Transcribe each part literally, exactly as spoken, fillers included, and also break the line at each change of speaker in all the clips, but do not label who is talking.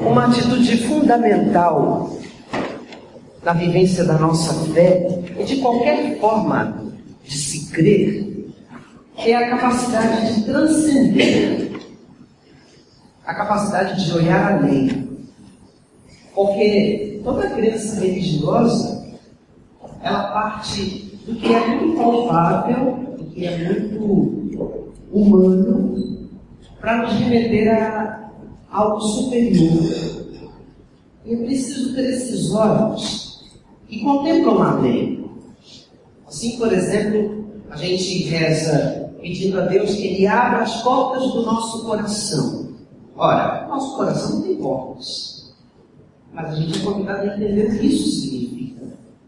Uma atitude fundamental na vivência da nossa fé e de qualquer forma de se crer é a capacidade de transcender, a capacidade de olhar além. Porque toda crença religiosa, ela parte do que é muito palpável, do que é muito humano, para nos remeter a algo superior. E é preciso ter esses olhos que contemplam além. Assim, por exemplo, a gente reza pedindo a Deus que Ele abra as portas do nosso coração. Ora, nosso coração não tem portas, mas a gente é convidado a entender o que isso significa.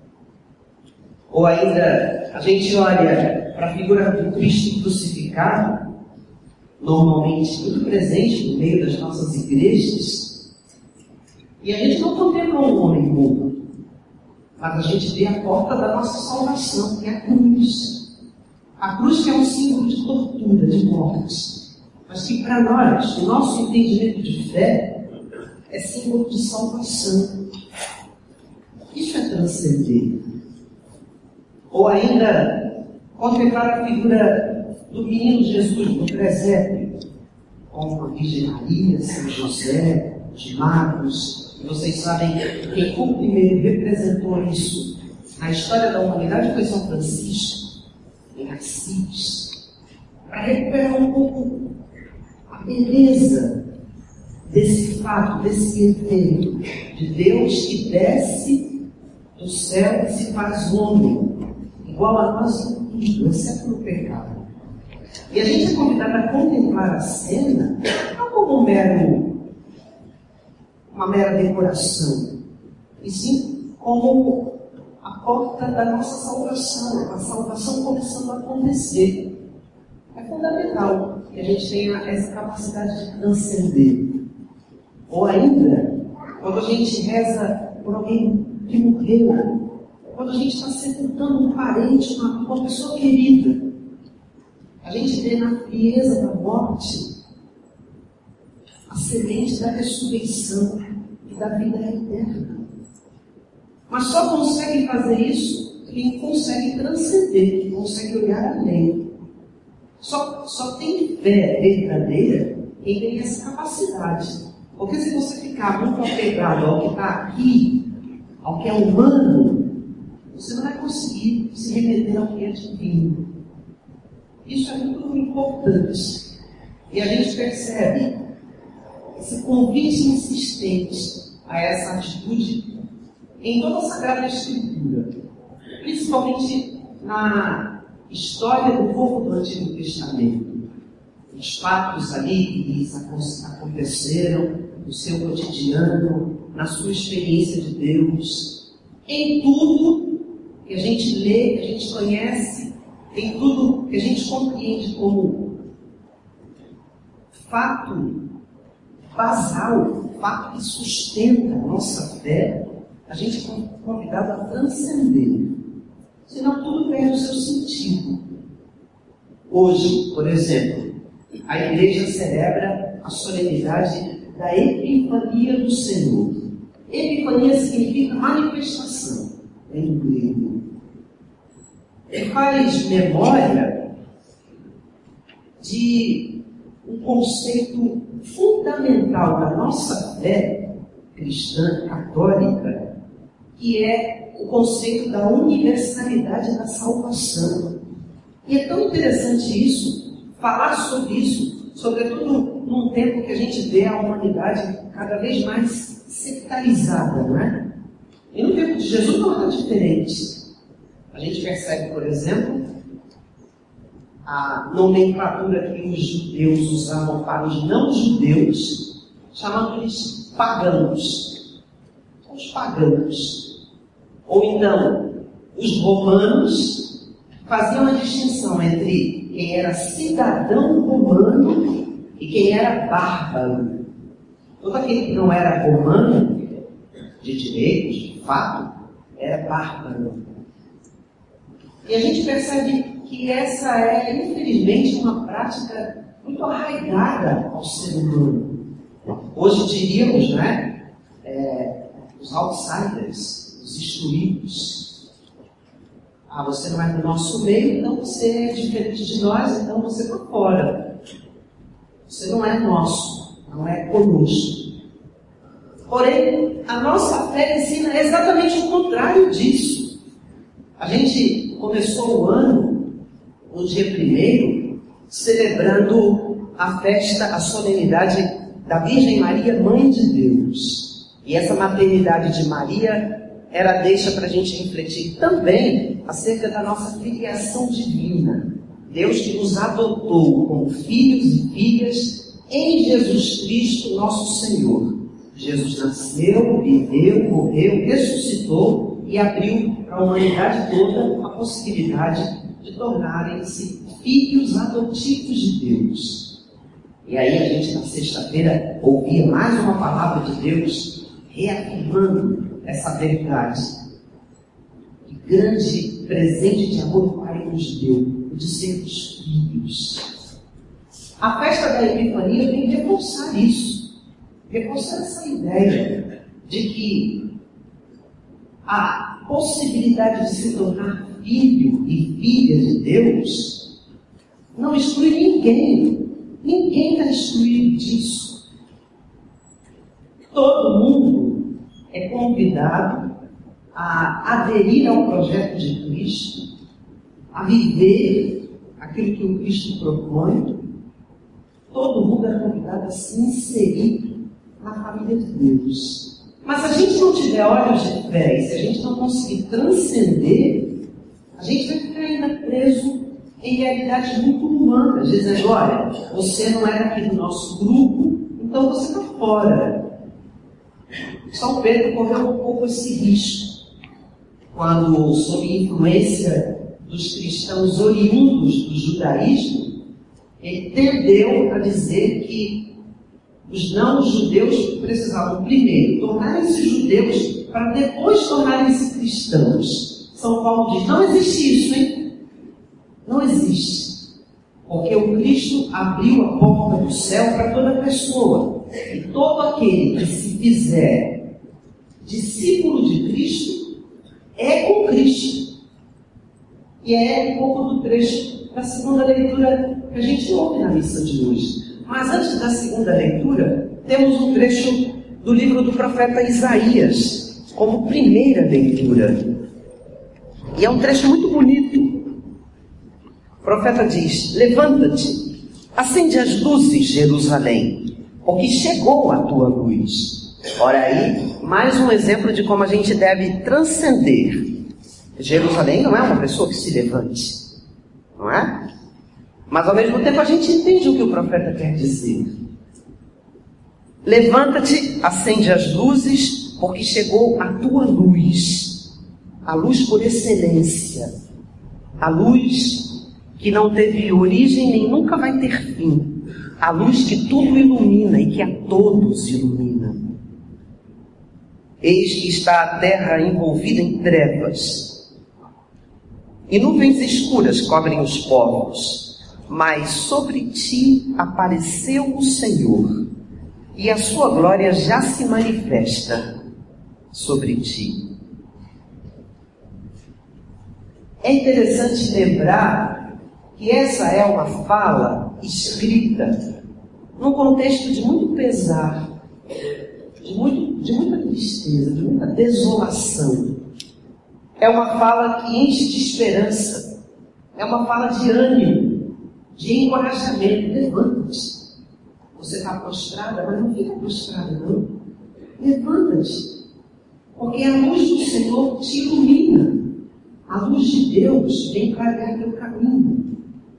Ou ainda, a gente olha para a figura do Cristo crucificado, normalmente muito presente no meio das nossas igrejas, e a gente não contempla um homem morto, mas a gente vê a porta da nossa salvação, que é a cruz. A cruz que é um símbolo de tortura, de morte, mas que para nós, o nosso entendimento de fé, é símbolo de salvação. Isso é transcender. Ou ainda, contemplar a figura do menino Jesus no presépio, com a Virgem Maria, São José, os magos. E vocês sabem quem foi o primeiro representou isso na história da humanidade foi São Francisco, em Assis, para recuperar um pouco a beleza desse fato, desse evento de Deus que desce do céu e se faz homem, igual a nós em tudo, exceto no pecado. E a gente é convidado a contemplar a cena não como um mero, uma mera decoração, e sim como a porta da nossa salvação, a salvação começando a acontecer. É fundamental que a gente tenha essa capacidade de transcender. Ou ainda, quando a gente reza por alguém que morreu, quando a gente está sepultando um parente, uma, uma pessoa querida, a gente vê na frieza da morte a semente da ressurreição e da vida eterna. Mas só consegue fazer isso quem consegue transcender, quem consegue olhar além. Só, só tem fé verdadeira quem tem essa capacidade. Porque se você ficar muito apegado ao que está aqui, ao que é humano, você não vai conseguir se remeter ao que é divino. Isso é muito importante. E a gente percebe esse convite insistente a essa atitude em toda a Sagrada Escritura, principalmente na história do povo do Antigo Testamento. Os fatos ali que lhes aconteceram no seu cotidiano, na sua experiência de Deus, em tudo que a gente lê, que a gente conhece, em tudo que a gente compreende como fato basal, fato que sustenta a nossa fé, a gente é convidado a transcender. Senão tudo perde o seu sentido. Hoje, por exemplo, a igreja celebra a solenidade da Epifania do Senhor. Epifania significa manifestação em grego. Ele faz memória de um conceito fundamental da nossa fé cristã, católica, que é o conceito da universalidade da salvação. E é tão interessante isso, falar sobre isso, sobretudo num tempo que a gente vê a humanidade cada vez mais sectarizada, não é? E no tempo de Jesus não era diferente. A gente percebe, por exemplo, a nomenclatura que os judeus usavam para os não-judeus, chamando-lhes pagãos. Os pagãos. Ou então, os romanos faziam a distinção entre quem era cidadão romano e quem era bárbaro. Todo aquele que não era romano, de direitos, de fato, era bárbaro. E a gente percebe que essa é, infelizmente, uma prática muito arraigada ao ser humano. Hoje diríamos, né, é, os outsiders, os excluídos. Ah, você não é do nosso meio, então você é diferente de nós, então você está fora. Você não é nosso, não é conosco. Porém, a nossa fé ensina exatamente o contrário disso. A gente começou o ano, no dia primeiro, celebrando a festa, a solenidade da Virgem Maria, Mãe de Deus. E essa maternidade de Maria era deixa para a gente refletir também acerca da nossa filiação divina. Deus que nos adotou como filhos e filhas em Jesus Cristo, nosso Senhor. Jesus nasceu, viveu, morreu, ressuscitou e abriu para a humanidade toda a possibilidade de tornarem-se filhos adotivos de Deus. E aí a gente na sexta-feira ouvia mais uma palavra de Deus reafirmando essa verdade. Que grande presente de amor o Pai nos deu, o de sermos filhos. A festa da Epifania vem reforçar isso. Reforçar essa ideia de que a possibilidade de se tornar filho e filha de Deus não exclui ninguém. Ninguém está excluído disso. Todo mundo é convidado a aderir ao projeto de Cristo, a viver aquilo que o Cristo propõe. Todo mundo é convidado a se inserir na família de Deus. Mas se a gente não tiver olhos de fé, e se a gente não conseguir transcender, a gente vai ficar ainda preso em realidades muito humanas, dizendo, olha, você não é aqui do nosso grupo, então você está fora. São Pedro correu um pouco esse risco, quando, sob influência dos cristãos oriundos do judaísmo, ele tendeu a dizer que os não-judeus precisavam primeiro tornarem-se judeus para depois tornarem-se cristãos. São Paulo diz, não existe isso, hein? Não existe. Porque o Cristo abriu a porta do céu para toda pessoa. E todo aquele que se fizer discípulo de Cristo é com Cristo. E é um pouco do trecho da segunda leitura que a gente ouve na missa de hoje. Mas antes da segunda leitura, temos um trecho do livro do profeta Isaías, como primeira leitura. E é um trecho muito bonito. O profeta diz, levanta-te, acende as luzes, Jerusalém, porque chegou a tua luz. Ora aí, mais um exemplo de como a gente deve transcender. Jerusalém não é uma pessoa que se levante, não é? Mas ao mesmo tempo a gente entende o que o profeta quer dizer. Levanta-te, acende as luzes, porque chegou a tua luz. A luz por excelência. A luz que não teve origem nem nunca vai ter fim. A luz que tudo ilumina e que a todos ilumina. Eis que está a terra envolvida em trevas. E nuvens escuras cobrem os povos. Mas sobre ti apareceu o Senhor, e a sua glória já se manifesta sobre ti. É interessante lembrar que essa é uma fala escrita num contexto de muito pesar, de, muito, de muita tristeza, de muita desolação. É uma fala que enche de esperança, é uma fala de ânimo, de encorajamento. Levanta-te. Você está prostrada, mas não fica prostrada, não. Levanta-te. Porque a luz do Senhor te ilumina. A luz de Deus vem clarear teu caminho.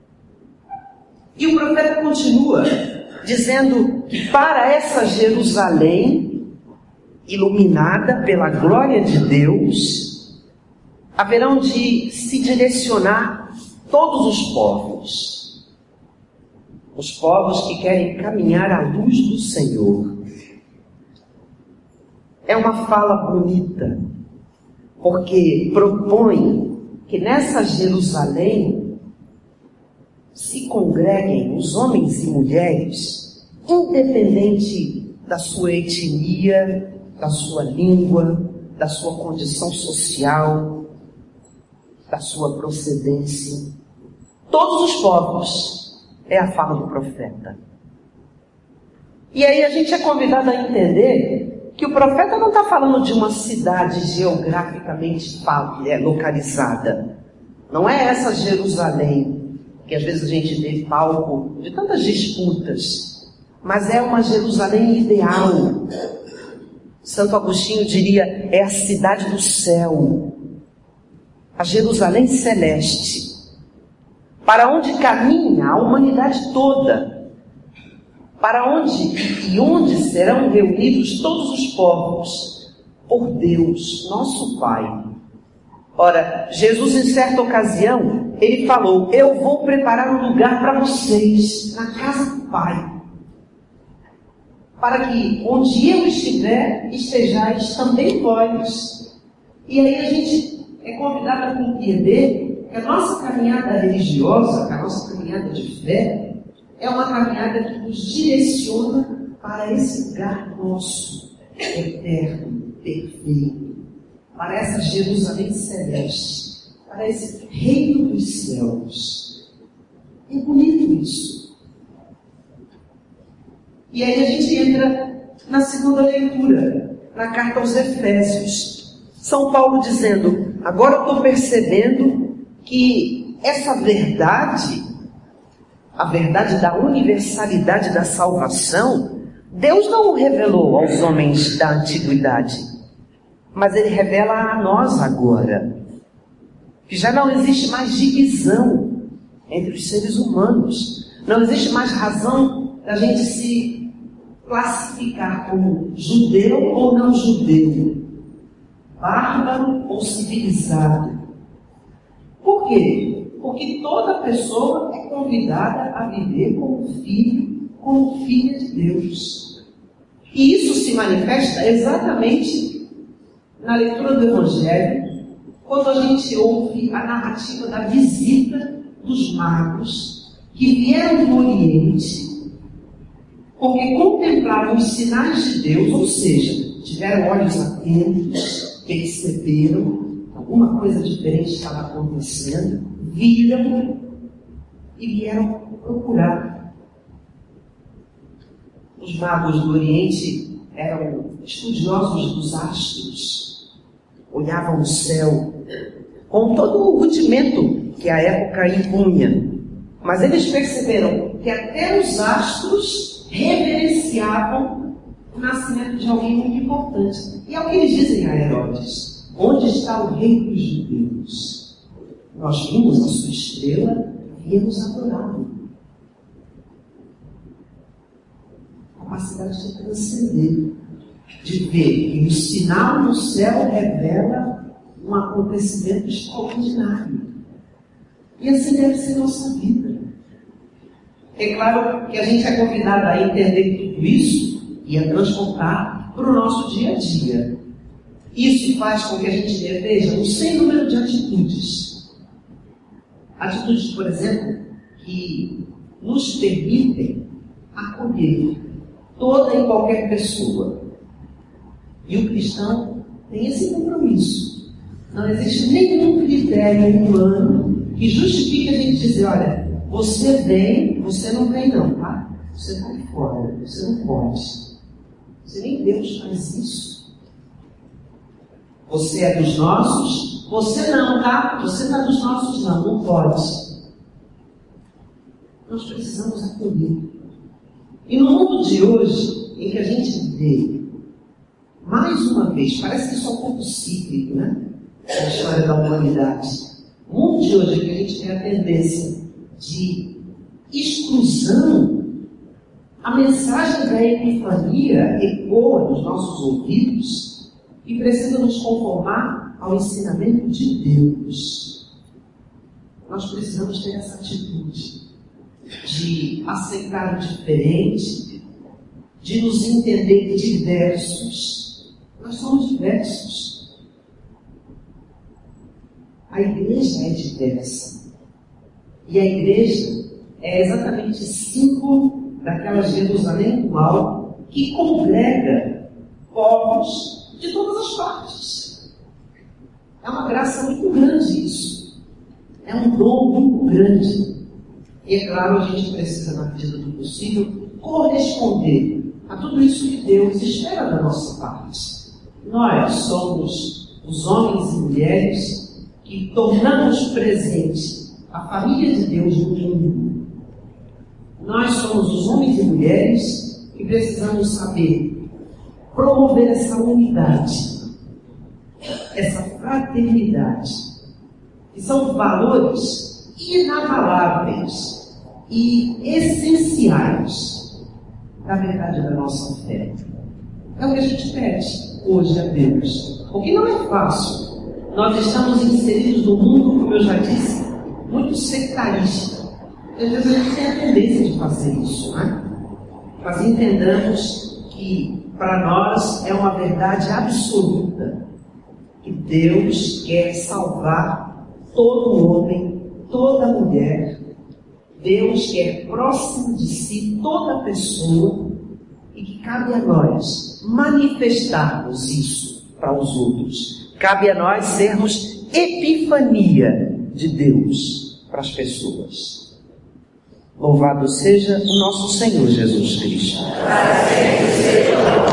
E o profeta continua dizendo que para essa Jerusalém, iluminada pela glória de Deus, haverão de se direcionar todos os povos. Os povos que querem caminhar à luz do Senhor. É uma fala bonita, porque propõe que nessa Jerusalém se congreguem os homens e mulheres, independente da sua etnia, da sua língua, da sua condição social, da sua procedência. Todos os povos, é a fala do profeta. E aí a gente é convidado a entender que o profeta não está falando de uma cidade geograficamente localizada. Não é essa Jerusalém, que às vezes a gente vê palco de tantas disputas, mas é uma Jerusalém ideal. Santo Agostinho diria, é a cidade do céu, a Jerusalém celeste, para onde caminha a humanidade toda, para onde e onde serão reunidos todos os povos, por Deus, nosso Pai. Ora, Jesus em certa ocasião, ele falou, eu vou preparar um lugar para vocês, na casa do Pai, para que onde eu estiver, estejais também vós. E aí a gente é convidado a compreender que a nossa caminhada religiosa, que a nossa caminhada de fé, é uma caminhada que nos direciona para esse lugar nosso, eterno, perfeito, para essa Jerusalém celeste, para esse reino dos céus. É bonito isso. E aí a gente entra na segunda leitura, na carta aos Efésios. São Paulo dizendo, agora eu estou percebendo que essa verdade, a verdade da universalidade da salvação, Deus não o revelou aos homens da antiguidade, mas Ele revela a nós agora, que já não existe mais divisão entre os seres humanos, não existe mais razão da gente se classificar como judeu ou não judeu, bárbaro ou civilizado. Por quê? Porque toda pessoa é convidada a viver como filho, como filha de Deus. E isso se manifesta exatamente na leitura do Evangelho, quando a gente ouve a narrativa da visita dos magos que vieram do Oriente, porque contemplaram os sinais de Deus, ou seja, tiveram olhos atentos, perceberam alguma coisa diferente estava acontecendo, viram e vieram procurar. Os magos do Oriente eram estudiosos dos astros, olhavam o céu com todo o rudimento que a época impunha, mas eles perceberam que até os astros reverenciavam o nascimento de alguém muito importante. E é o que eles dizem a Herodes: onde está o rei dos judeus? Nós vimos a sua estrela e viemos adorá-lo. Capacidade de transcender, de ver que o sinal no céu revela um acontecimento extraordinário. E assim deve ser nossa vida. É claro que a gente é convidado a entender tudo isso e a transportar para o nosso dia a dia. Isso faz com que a gente veja um sem número de atitudes. Atitudes, por exemplo, que nos permitem acolher toda e qualquer pessoa. E o cristão tem esse compromisso. Não existe nenhum critério humano que justifique a gente dizer, olha, você vem, você não vem não, tá? Você está aí fora, você não pode. Você nem Deus faz isso. Você é dos nossos, você não, tá? Você não é dos nossos não, não pode. Nós precisamos acolher. E no mundo de hoje, em que a gente vê, mais uma vez, parece que isso é um pouco cíclico, né? Na história da humanidade. No mundo de hoje, em que a gente tem a tendência de exclusão, a mensagem da epifania ecoa nos nossos ouvidos e precisa nos conformar ao ensinamento de Deus. Nós precisamos ter essa atitude de aceitar o diferente, de nos entender diversos. Nós somos diversos. A igreja é diversa. E a igreja é exatamente símbolo daquela Jerusalém atual que congrega povos de todas as partes. É uma graça muito grande isso. É um dom muito grande. E é claro, a gente precisa, na medida do possível, corresponder a tudo isso que Deus espera da nossa parte. Nós somos os homens e mulheres que tornamos presente a família de Deus no mundo. Nós somos os homens e mulheres que precisamos saber promover essa unidade, essa fraternidade, que são valores inabaláveis e essenciais da verdade da nossa fé. É o que a gente pede hoje a Deus. O que não é fácil. Nós estamos inseridos no mundo, como eu já disse, muito sectarista. Às vezes a gente tem a tendência de fazer isso, né? Mas entendamos que para nós é uma verdade absoluta que Deus quer salvar todo homem, toda mulher. Deus quer próximo de si toda pessoa e que cabe a nós manifestarmos isso para os outros. Cabe a nós sermos epifania de Deus para as pessoas. Louvado seja o nosso Senhor Jesus Cristo.